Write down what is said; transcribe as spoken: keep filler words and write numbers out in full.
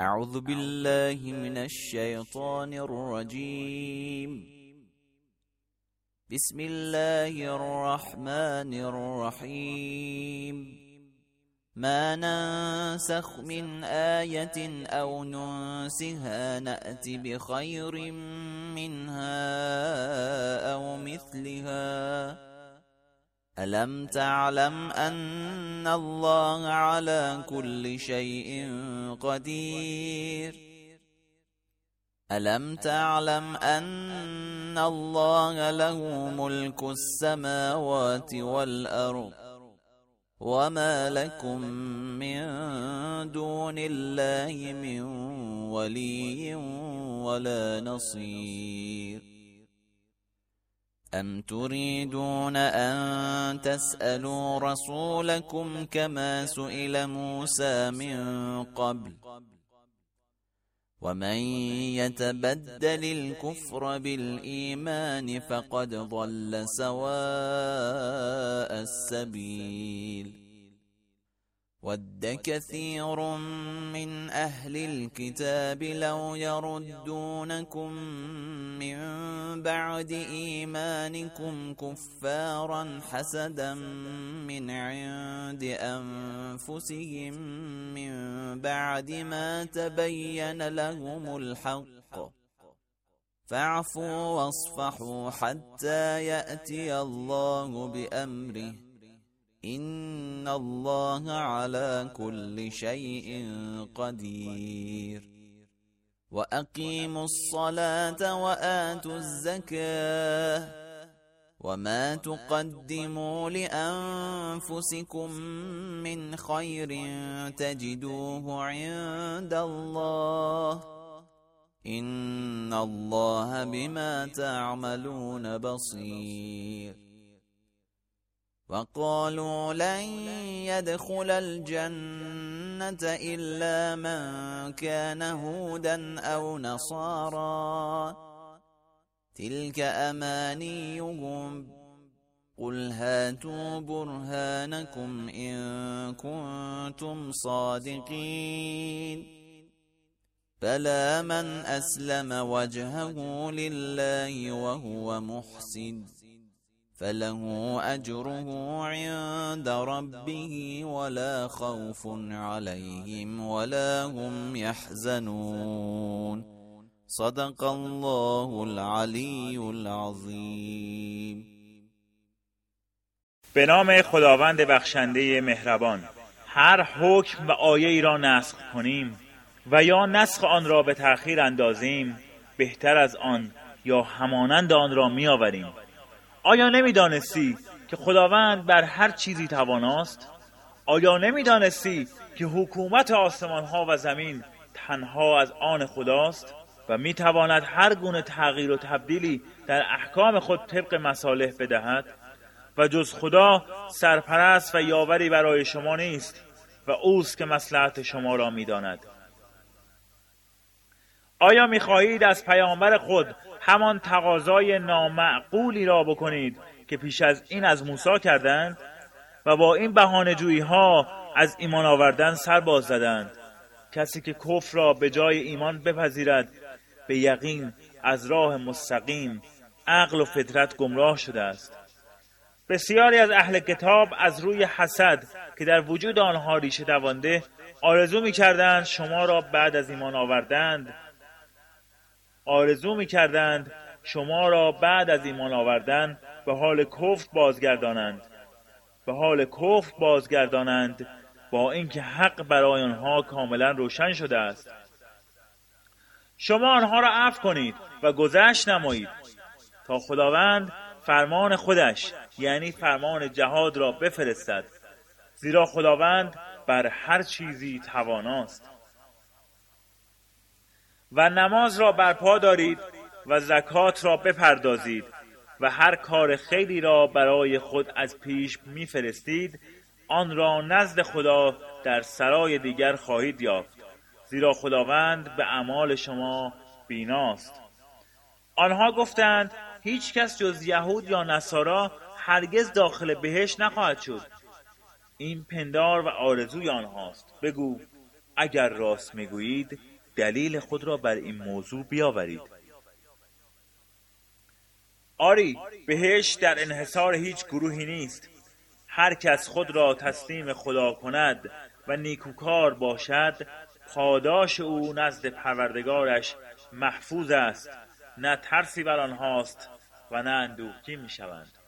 أعوذ بالله من الشيطان الرجيم. بسم الله الرحمن الرحيم. ما ننسخ من آية أو ننسها نأت بخير منها أو مثلها. ألم تعلم أن الله على كل شيء قدير؟ ألم تعلم أن الله له ملك السماوات والأرض وما لكم من دون الله من ولي ولا نصير؟ أم تريدون أن تسألوا رسولكم كما سئل موسى من قبل؟ ومن يتبدل الكفر بالإيمان فقد ضل سواء السبيل. ود كثير من أهل الكتاب لو يردونكم من بعد إيمانكم كفارا حسدا من عند أنفسهم من بعد ما تبين لهم الحق، فاعفوا واصفحوا حتى يأتي الله بأمره، إن الله على كل شيء قدير. وأقيموا الصلاة وآتوا الزكاة وما تقدموا لأنفسكم من خير تجدوه عند الله، إن الله بما تعملون بصير. وقالوا لن يدخل الجنة إلا من كان هودا أو نصارى، تلك أمانيهم، قل هاتوا برهانكم إن كنتم صادقين. بلى من أسلم وجهه لله وهو محسن فله أجره عند ربه ولا خوف عليهم ولا هم يحزنون. صدق الله العلی العظیم. به نام خداوند بخشنده مهربان. هر حکم و آیه ای را نسخ کنیم و یا نسخ آن را به تأخیر اندازیم، بهتر از آن یا همانند آن را می آوریم. آیا نمی‌دانستی که خداوند بر هر چیزی تواناست؟ آیا نمی‌دانستی که حکومت آسمان‌ها و زمین تنها از آن خداست و می‌تواند هر گونه تغییر و تبدیلی در احکام خود طبق مصالح بدهد و جز خدا سرپرست و یاوری برای شما نیست و اوست که مصلحت شما را می‌داند. آیا می‌خواهید از پیامبر خود همان تقاضای نامعقولی را بکنید که پیش از این از موسی کردند و با این بهانه‌جویی ها از ایمان آوردن سر باز زدند؟ کسی که کفر را به جای ایمان بپذیرد به یقین از راه مستقیم عقل و فطرت گمراه شده است. بسیاری از اهل کتاب از روی حسد که در وجود آنها ریشه دوانده آرزو می‌کردند شما را بعد از ایمان آوردند آرزو می‌کردند شما را بعد از ایمان آوردن به حال کفر بازگردانند به حال کفر بازگردانند با اینکه حق برای آنها کاملا روشن شده است. شما آنها را عفو کنید و گذشت نمایید تا خداوند فرمان خودش یعنی فرمان جهاد را بفرستد، زیرا خداوند بر هر چیزی تواناست. و نماز را برپا دارید و زکات را بپردازید و هر کار خیری را برای خود از پیش می‌فرستید، آن را نزد خدا در سرای دیگر خواهید یافت، زیرا خداوند به اعمال شما بیناست. آنها گفتند هیچ کس جز یهود یا نصارا هرگز داخل بهشت نخواهد شد. این پندار و آرزوی آنهاست. بگو اگر راست میگویید دلیل خود را بر این موضوع بیاورید. آری، بهشت در انحصار هیچ گروهی نیست. هر کس خود را تسلیم خدا کند و نیکوکار باشد، پاداش او نزد پروردگارش محفوظ است. نه ترسی بر آنهاست و نه اندوهگین می‌شوند.